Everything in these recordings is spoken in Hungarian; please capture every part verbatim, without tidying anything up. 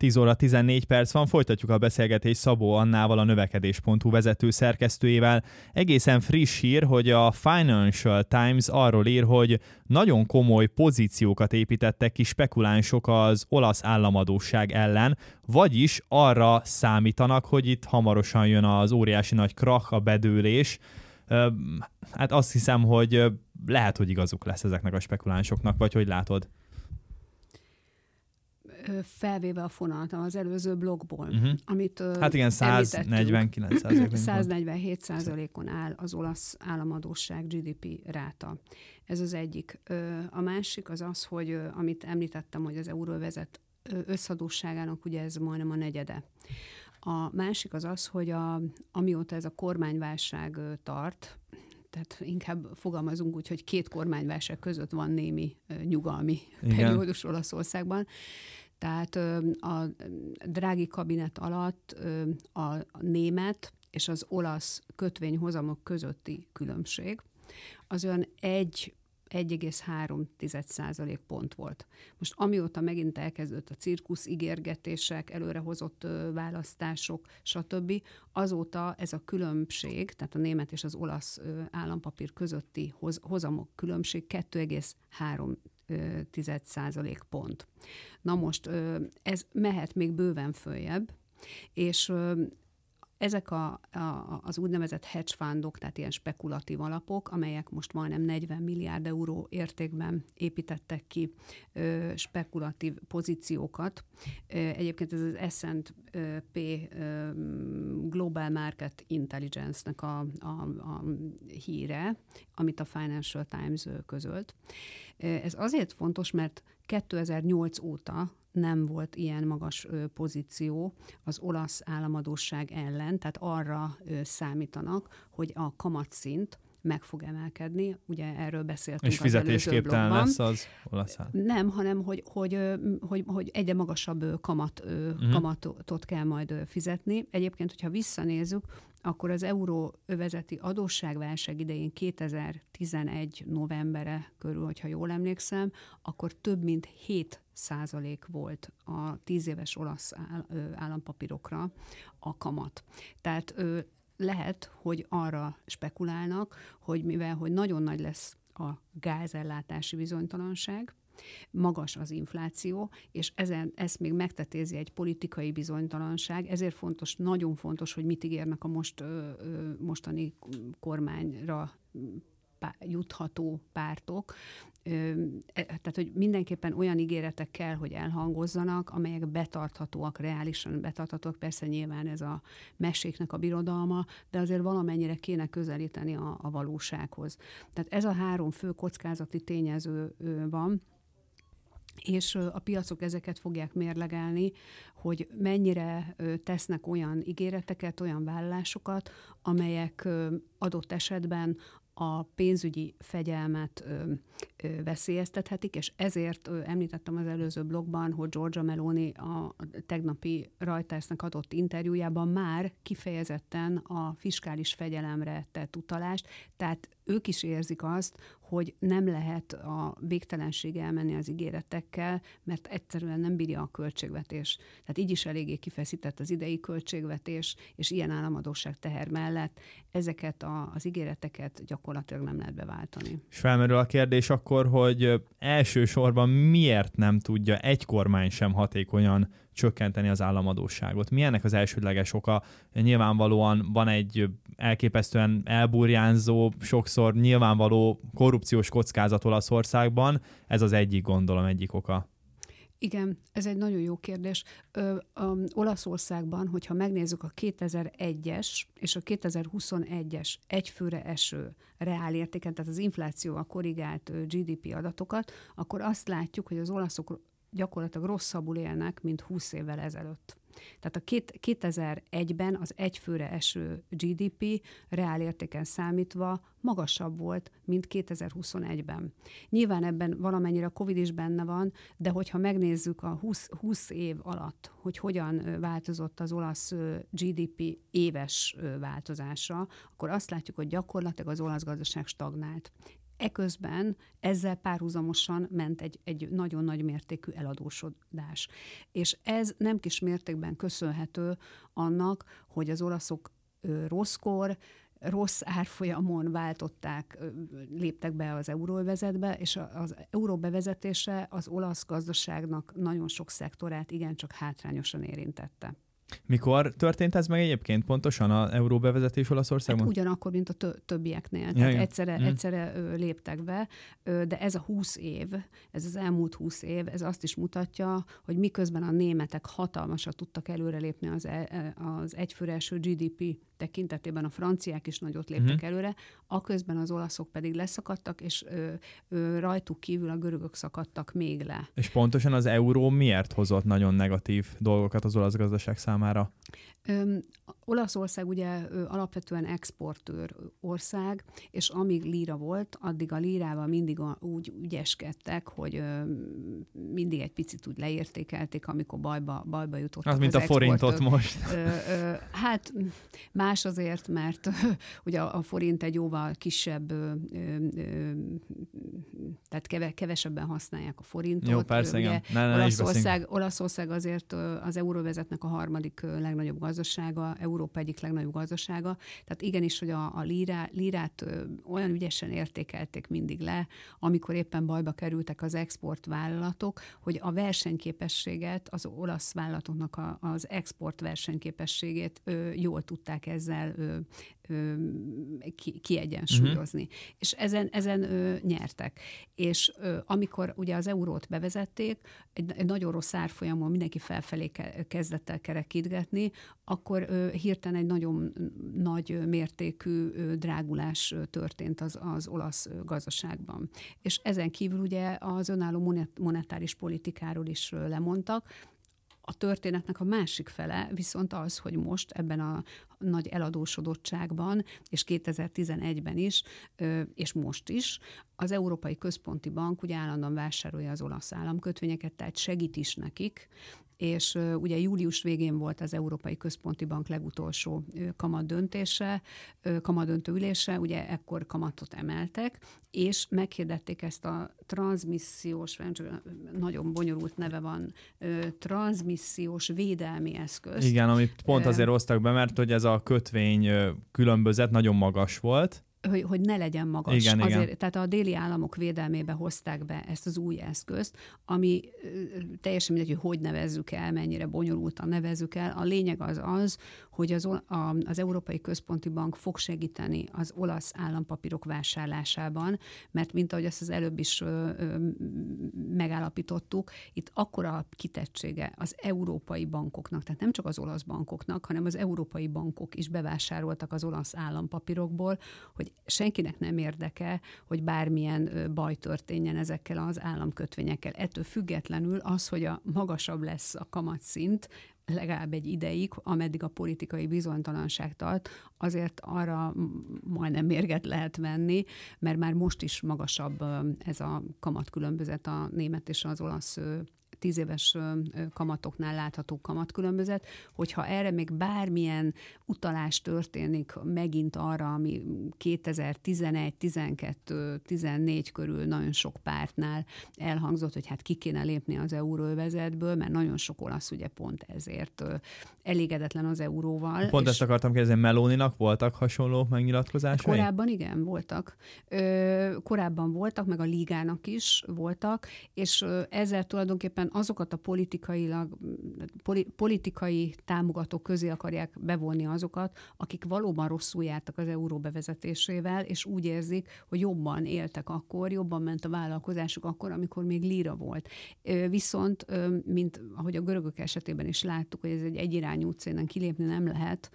tíz óra tizennégy perc van, folytatjuk a beszélgetést Szabó Annával, a növekedés pont hu vezető szerkesztőjével. Egészen friss hír, hogy a Financial Times arról ír, hogy nagyon komoly pozíciókat építettek ki spekulánsok az olasz államadósság ellen, vagyis arra számítanak, hogy itt hamarosan jön az óriási nagy krach, a bedőlés. Hát azt hiszem, hogy lehet, hogy igazuk lesz ezeknek a spekulánsoknak, vagy hogy látod? Felvéve a fonalat az előző blogból, uh-huh. amit hát igen, száznegyvenkilenc százalék száznegyvenhét százalékon áll az olasz államadósság gé dé pé ráta. Ez az egyik. A másik az az, hogy amit említettem, hogy az euróvezet összadósságának ugye ez majdnem a negyede. A másik az az, hogy a, amióta ez a kormányválság tart, tehát inkább fogalmazunk úgy, hogy két kormányválság között van némi nyugalmi Igen. periódus Olaszországban. Tehát a Draghi kabinet alatt a német és az olasz kötvényhozamok közötti különbség az olyan egy egy egész három százalék pont volt. Most amióta megint elkezdődött a cirkusz, ígérgetések, előrehozott ö, választások, stb., azóta ez a különbség, tehát a német és az olasz ö, állampapír közötti hoz, hozamok különbség két egész három százalék pont. Na most ö, ez mehet még bőven följebb, és ö, ezek a, a, az úgynevezett hedge fundok, tehát ilyen spekulatív alapok, amelyek most majdnem negyven milliárd euró értékben építettek ki ö, spekulatív pozíciókat. Ö, egyébként ez az es and pé ö, Global Market Intelligence-nek a, a, a híre, amit a Financial Times közölt. Ez azért fontos, mert kétezer-nyolc óta nem volt ilyen magas ö, pozíció az olasz államadósság ellen, tehát arra ö, számítanak, hogy a kamatszint meg fog emelkedni. Ugye erről beszéltünk és az előző fizetésképtelen blogban. lesz az olasz állam. Nem, hanem hogy, hogy, hogy, hogy egyre magasabb kamat, uh-huh. kamatot kell majd fizetni. Egyébként, hogyha visszanézzük, akkor az euróövezeti adósságválság idején kétezer-tizenegy novembere körül, hogyha jól emlékszem, akkor több mint hét százalék volt a tíz éves olasz állampapírokra a kamat. Tehát lehet, hogy arra spekulálnak, hogy mivel hogy nagyon nagy lesz a gázellátási bizonytalanság, magas az infláció, és ezen, ezt még megtetézi egy politikai bizonytalanság, ezért fontos, nagyon fontos, hogy mit ígérnek a most, ö, ö, mostani kormányra pá, jutható pártok. Ö, tehát, hogy mindenképpen olyan ígéretek kell, hogy elhangozzanak, amelyek betarthatóak, reálisan betarthatóak. Persze nyilván ez a meséknek a birodalma, de azért valamennyire kéne közelíteni a, a valósághoz. Tehát ez a három fő kockázati tényező van, és a piacok ezeket fogják mérlegelni, hogy mennyire tesznek olyan ígéreteket, olyan vállalásokat, amelyek adott esetben a pénzügyi fegyelmet ö, ö, veszélyeztethetik, és ezért ö, említettem az előző blogban, hogy Giorgia Meloni a tegnapi Reutersnek adott interjújában már kifejezetten a fiskális fegyelemre tett utalást, tehát ők is érzik azt, hogy nem lehet a végtelenség elmenni az ígéretekkel, mert egyszerűen nem bírja a költségvetés. Tehát így is eléggé kifeszített az idei költségvetés, és ilyen államadósság teher mellett ezeket a, az ígéreteket gyakorlatilag nem lehet beváltani. És felmerül a kérdés akkor, hogy elsősorban miért nem tudja egy kormány sem hatékonyan csökkenteni az államadósságot? Mi ennek az elsődleges oka? Nyilvánvalóan van egy elképesztően elburjánzó, sokszor nyilvánvaló korrupciós kockázat Olaszországban. Ez az egyik, gondolom, egyik oka. Igen, ez egy nagyon jó kérdés. Ö, ö, Olaszországban, hogyha megnézzük a kétezer-egyes és a kétezer-huszonegyes egyfőre eső reálértéken, tehát az inflációval korrigált gé dé pé adatokat, akkor azt látjuk, hogy az olaszok gyakorlatilag rosszabbul élnek, mint húsz évvel ezelőtt. Tehát a két, kétezer-egyben az egyfőre eső gé dé pé reálértéken számítva magasabb volt, mint kétezer-huszonegyben. Nyilván ebben valamennyire a Covid is benne van, de hogyha megnézzük a húsz, húsz év alatt, hogy hogyan változott az olasz gé dé pé éves változása, akkor azt látjuk, hogy gyakorlatilag az olasz gazdaság stagnált. eközben ezzel párhuzamosan ment egy, egy nagyon nagy mértékű eladósodás. És ez nem kis mértékben köszönhető annak, hogy az olaszok ö, rosszkor, rossz árfolyamon váltották, léptek be az euróövezetbe, és az euró bevezetése az olasz gazdaságnak nagyon sok szektorát igencsak hátrányosan érintette. Mikor történt ez meg egyébként pontosan az euró bevezetés Olaszországban? Hát ugyanakkor, mint a tö- többieknél. Ja, Tehát ja. egyszerre, mm. egyszerre ö, léptek be, ö, de ez a húsz év, ez az elmúlt húsz év, ez azt is mutatja, hogy miközben a németek hatalmasat tudtak előrelépni az, e, az egyfőre eső gé dé pé tekintetében, a franciák is nagyot léptek uh-huh. előre, aközben az olaszok pedig leszakadtak, és ö, ö, rajtuk kívül a görögök szakadtak még le. És pontosan az euró miért hozott nagyon negatív dolgokat az olasz gazdaság számára? Ö, Olaszország ugye ö, alapvetően exportőr ország, és amíg líra volt, addig a lírával mindig a, úgy ügyeskedtek, hogy ö, mindig egy picit úgy leértékelték, amikor bajba, bajba jutottak. Az, mint az a forintot exportőr. most. Ö, ö, hát más azért, mert ugye a forint egy jóval kisebb, ö, ö, tehát keve, kevesebben használják a forintot. Jó, persze, ugye, igen. Ne, ne, Olaszország, Olaszország azért az euróvezetnek a harmadik legnagyobb gazdasága, Európa egyik legnagyobb gazdasága. Tehát igenis, hogy a, a lírá, lírát ö, olyan ügyesen értékelték mindig le, amikor éppen bajba kerültek az exportvállalatok, hogy a versenyképességet, az olasz vállalatoknak a, az export versenyképességét ö, jól tudták ezzel ö, ö, ki, kiegyensúlyozni. Uh-huh. És ezen, ezen ö, nyertek. És ö, amikor ugye az eurót bevezették, egy, egy nagyon rossz árfolyamon mindenki felfelé kezdett el kerekítgetni, akkor ö, hirtelen egy nagyon nagy mértékű ö, drágulás történt az, az olasz gazdaságban. És ezen kívül ugye az önálló monetáris politikáról is ö, lemondtak. A történetnek a másik fele viszont az, hogy most ebben a nagy eladósodottságban, és kétezer-tizenegyben is, és most is, az Európai Központi Bank ugye állandóan vásárolja az olasz államkötvényeket, tehát segít is nekik, és ugye július végén volt az Európai Központi Bank legutolsó kamat döntése, kamadöntő ülése, ugye ekkor kamatot emeltek, és meghirdették ezt a transzmissziós, nagyon bonyolult neve van, transzmissziós védelmi eszközt. Igen, amit pont azért hoztak be, mert hogy ez a kötvény különbözet nagyon magas volt. Hogy, hogy ne legyen magas. Igen, Azért, igen. Tehát a déli államok védelmébe hozták be ezt az új eszközt, ami teljesen mindegy, hogy hogy nevezzük el, mennyire bonyolultan nevezzük el. A lényeg az az, hogy az, a, az Európai Központi Bank fog segíteni az olasz állampapírok vásárlásában, mert mint ahogy ezt az előbb is ö, ö, megállapítottuk, itt akkora kitettsége az európai bankoknak, tehát nem csak az olasz bankoknak, hanem az európai bankok is bevásároltak az olasz állampapírokból, hogy senkinek nem érdeke, hogy bármilyen baj történjen ezekkel az államkötvényekkel. Ettől függetlenül az, hogy a magasabb lesz a kamatszint, legalább egy ideig, ameddig a politikai bizonytalanság tart, azért arra majdnem mérget lehet venni, mert már most is magasabb ez a kamatkülönbözet a német és az olasz tíz éves kamatoknál látható kamatkülönbözet, hogyha erre még bármilyen utalás történik megint arra, ami kétezer-tizenegy, tizenkettő, tizennégy körül nagyon sok pártnál elhangzott, hogy hát ki kéne lépni az euróövezetből, mert nagyon sok olasz ugye pont ezért elégedetlen az euróval. Pont ezt akartam kérdezni, Meloninak voltak hasonló megnyilatkozásai? Korábban igen, voltak. Korábban voltak, meg a Ligának is voltak, és ezzel tulajdonképpen azokat a politikailag, politikai támogatók közé akarják bevonni azokat, akik valóban rosszul jártak az euró bevezetésével, és úgy érzik, hogy jobban éltek akkor, jobban ment a vállalkozásuk akkor, amikor még líra volt. Viszont, mint ahogy a görögök esetében is láttuk, hogy ez egy egyirányú utcán kilépni nem lehet,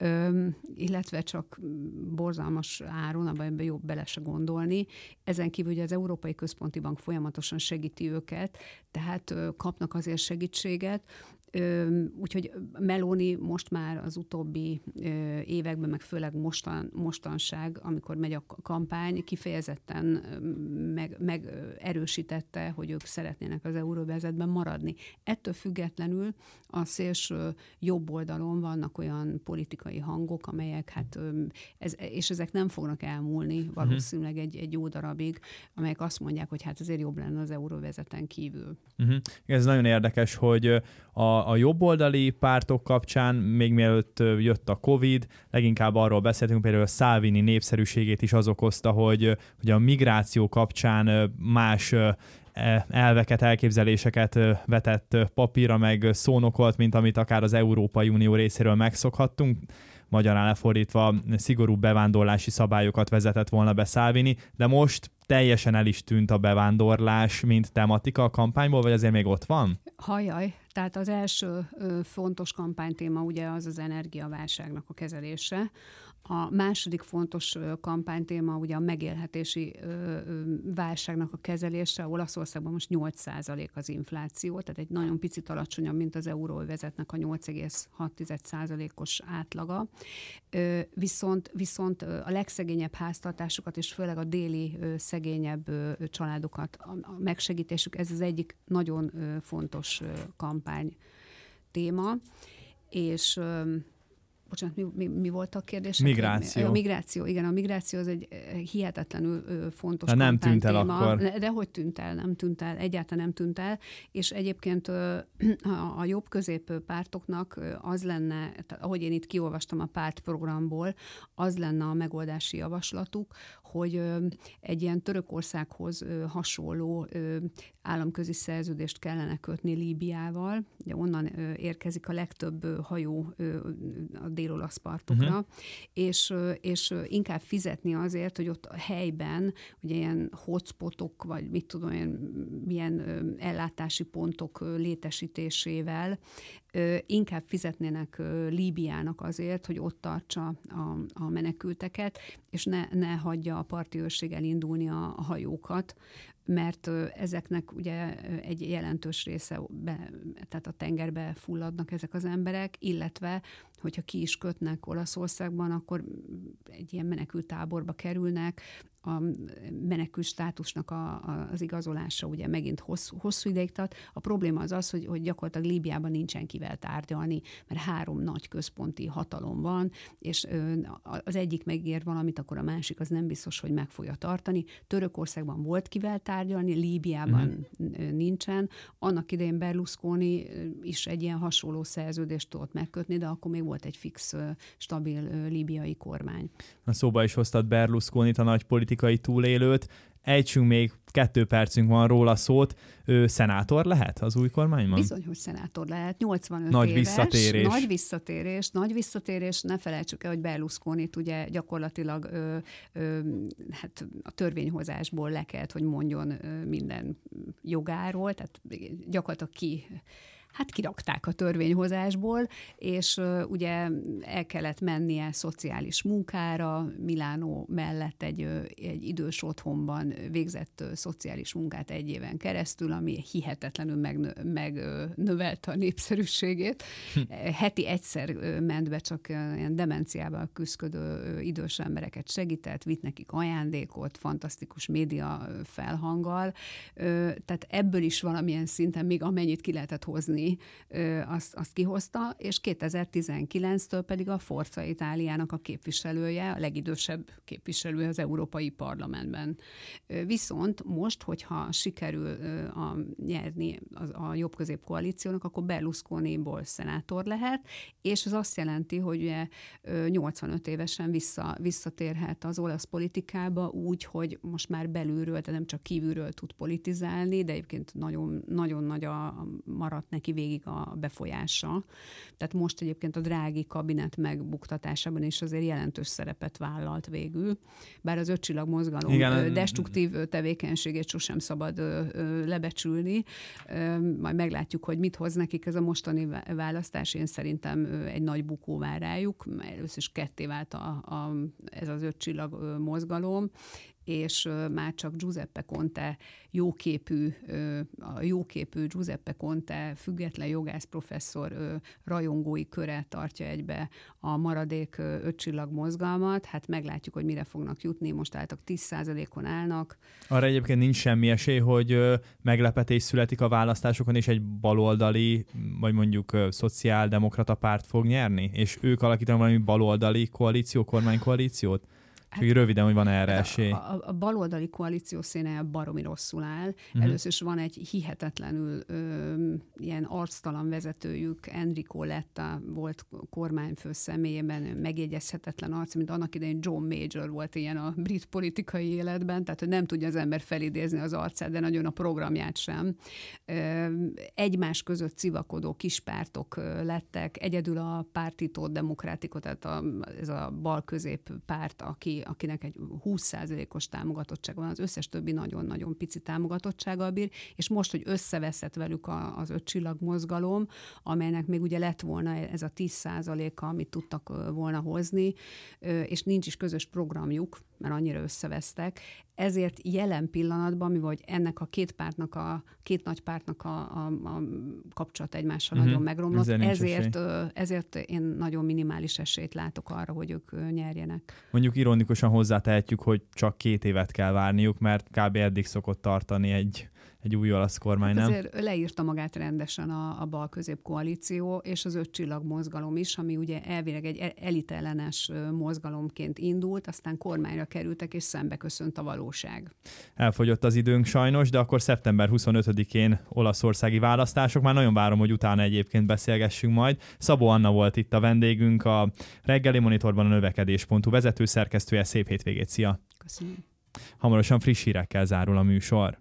illetve csak borzalmas áron, abban jobb bele se gondolni. Ezen kívül ugye az Európai Központi Bank folyamatosan segíti őket, tehát kapnak azért segítséget, Úgyhogy Meloni most már az utóbbi években, meg főleg mostan, mostanság, amikor megy a kampány, kifejezetten meg, meg erősítette, hogy ők szeretnének az euróvezetben maradni. Ettől függetlenül a szélső jobb oldalon vannak olyan politikai hangok, amelyek hát, ez, és ezek nem fognak elmúlni valószínűleg egy, egy jó darabig, amelyek azt mondják, hogy hát azért jobb lenne az euróvezeten kívül. Uh-huh. Ez nagyon érdekes, hogy a A jobboldali pártok kapcsán, még mielőtt jött a Covid, leginkább arról beszéltünk, például a Salvini népszerűségét is az okozta, hogy, hogy a migráció kapcsán más elveket, elképzeléseket vetett papírra, meg szónokolt, mint amit akár az Európai Unió részéről megszokhattunk. Magyarán lefordítva szigorú bevándorlási szabályokat vezetett volna be Salvini, de most teljesen el is tűnt a bevándorlás, mint tematika a kampányból, vagy azért még ott van? Hajjaj, tehát az első ö, fontos kampánytéma ugye az az energiaválságnak a kezelése. A második fontos ö, kampánytéma ugye a megélhetési ö, ö, válságnak a kezelése. Olaszországban most nyolc százalék az infláció, tehát egy nagyon picit alacsonyabb, mint az euróövezetnek a nyolc egész hat százalékos átlaga. Ö, viszont, viszont a legszegényebb háztartásokat, és főleg a déli ö, szegényebb ö, családokat a, a megsegítésük, ez az egyik nagyon ö, fontos ö, kampány téma, és ö, bocsánat, mi, mi, mi volt a kérdés? Migráció. A migráció, igen, a migráció az egy hihetetlenül ö, fontos de nem tűnt el akkor. De, de hogy tűnt el? Nem tűnt el, egyáltalán nem tűnt el, és egyébként ö, a, a jobb-közép pártoknak az lenne, tehát, ahogy én itt kiolvastam a pártprogramból, az lenne a megoldási javaslatuk, hogy ö, egy ilyen Törökországhoz ö, hasonló ö, államközi szerződést kellene kötni Líbiával. Ugye onnan ö, érkezik a legtöbb ö, hajó ö, a dél-olasz partokra, uh-huh. és, és inkább fizetni azért, hogy ott a helyben ugye ilyen hotspotok, vagy mit tudom én, milyen ellátási pontok létesítésével inkább fizetnének Líbiának azért, hogy ott tartsa a, a menekülteket, és ne, ne hagyja a parti őrség elindulni a, a hajókat, mert ezeknek ugye egy jelentős része, be, tehát a tengerbe fulladnak ezek az emberek, illetve hogyha ki is kötnek Olaszországban, akkor egy ilyen menekültáborba kerülnek, a menekült státusnak a, a, az igazolása ugye megint hosszú, hosszú ideig tart. A probléma az az, hogy, hogy gyakorlatilag Líbiában nincsen kivel tárgyalni, mert három nagy központi hatalom van, és ö, az egyik megír valamit, akkor a másik az nem biztos, hogy meg fogja tartani. Törökországban volt kivel tárgyalni, Líbiában mm-hmm. nincsen. Annak idején Berlusconi is egy ilyen hasonló szerződést tudott megkötni, de akkor még volt egy fix, stabil líbiai kormány. A szóba is hoztad Berlusconit, a nagy politikai túlélőt. Ejtsünk még, kettő percünk van róla szót. Ő szenátor lehet az új kormányban? Bizony, hogy szenátor lehet. nyolcvanöt nagy éves. Visszatérés. Nagy visszatérés. Nagy visszatérés. Ne felejtsük el, hogy Berlusconit ugye gyakorlatilag ö, ö, hát a törvényhozásból le kellett, hogy mondjon ö, minden jogáról, tehát gyakorlatilag ki... Hát kirakták a törvényhozásból, és uh, ugye el kellett mennie szociális munkára, Milánó mellett egy, uh, egy idős otthonban végzett uh, szociális munkát egy éven keresztül, ami hihetetlenül megnövelte meg, uh, a népszerűségét. Heti egyszer uh, ment be, csak uh, ilyen demenciával küzdködő uh, idős embereket segített, vitt nekik ajándékot, fantasztikus média uh, felhanggal. Uh, tehát ebből is valamilyen szinten még amennyit ki lehetett hozni, Azt, azt kihozta, és kétezer-tizenkilenctől pedig a Forza Itáliának a képviselője, a legidősebb képviselője az Európai Parlamentben. Viszont most, hogyha sikerül a, nyerni az, a jobb-közép koalíciónak, akkor Berlusconiból szenátor lehet, és ez azt jelenti, hogy ugye nyolcvanöt évesen vissza, visszatérhet az olasz politikába úgy, hogy most már belülről, de nem csak kívülről tud politizálni, de egyébként nagyon, nagyon nagy a, a maradt neki végig a befolyása. Tehát most egyébként a Draghi kabinet megbuktatásában is azért jelentős szerepet vállalt végül, bár az ötcsillag mozgalom igen, destruktív tevékenységét sosem szabad lebecsülni. Majd meglátjuk, hogy mit hoz nekik ez a mostani választás. Én szerintem egy nagy bukó vár rájuk. Először is ketté vált a, a, ez az ötcsillag mozgalom, és már csak Giuseppe Conte jóképű, a jóképű Giuseppe Conte független jogász professzor rajongói köre tartja egybe a maradék öt csillag mozgalmat, hát meglátjuk, hogy mire fognak jutni, most álltak tíz százalékon állnak. Arra egyébként nincs semmi esély, hogy meglepetés születik a választásokon, és egy baloldali, vagy mondjuk szociáldemokrata párt fog nyerni, és ők alakítanak valami baloldali koalíció, kormánykoalíciót? Hát, csak röviden, hogy van erre esély. A, a, a baloldali koalíció színe baromi rosszul áll. Uh-huh. Először is van egy hihetetlenül ö, ilyen arctalan vezetőjük, Enrico Letta volt kormányfő személyében, megjegyezhetetlen arc, mint annak idején John Major volt ilyen a brit politikai életben, tehát hogy nem tudja az ember felidézni az arcát, de nagyon a programját sem. Ö, egymás között civakodó kispártok lettek, egyedül a Partito Democratico, tehát a, ez a bal-közép párt, aki akinek egy húsz százalékos támogatottság van, az összes többi nagyon-nagyon pici támogatottsággal bír, és most, hogy összeveszett velük a, az öt csillag mozgalom, amelynek még ugye lett volna ez a tíz százaléka, amit tudtak volna hozni, és nincs is közös programjuk, mert annyira összevesztek. Ezért jelen pillanatban, mivel ennek a két pártnak, a két nagy pártnak a, a, a kapcsolat egymással uh-huh. nagyon megromlott, ezért, ezért én nagyon minimális esélyt látok arra, hogy ők nyerjenek. Mondjuk ironikusan hozzátehetjük, hogy csak két évet kell várniuk, mert kb. Eddig szokott tartani egy egy új olasz kormány, nem? Azért leírta magát rendesen a, a bal-közép koalíció, és az öt csillag mozgalom is, ami ugye elvileg egy elitellenes mozgalomként indult, aztán kormányra kerültek, és szembe köszönt a valóság. Elfogyott az időnk sajnos, de akkor szeptember huszonötödikén olaszországi választások. Már nagyon várom, hogy utána egyébként beszélgessünk majd. Szabó Anna volt itt a vendégünk, a Reggeli Monitorban a növekedés pont hu vezetőszerkesztője. Szép hétvégét, szia! Köszönöm. Hamarosan friss hírekkel zárul a műsor.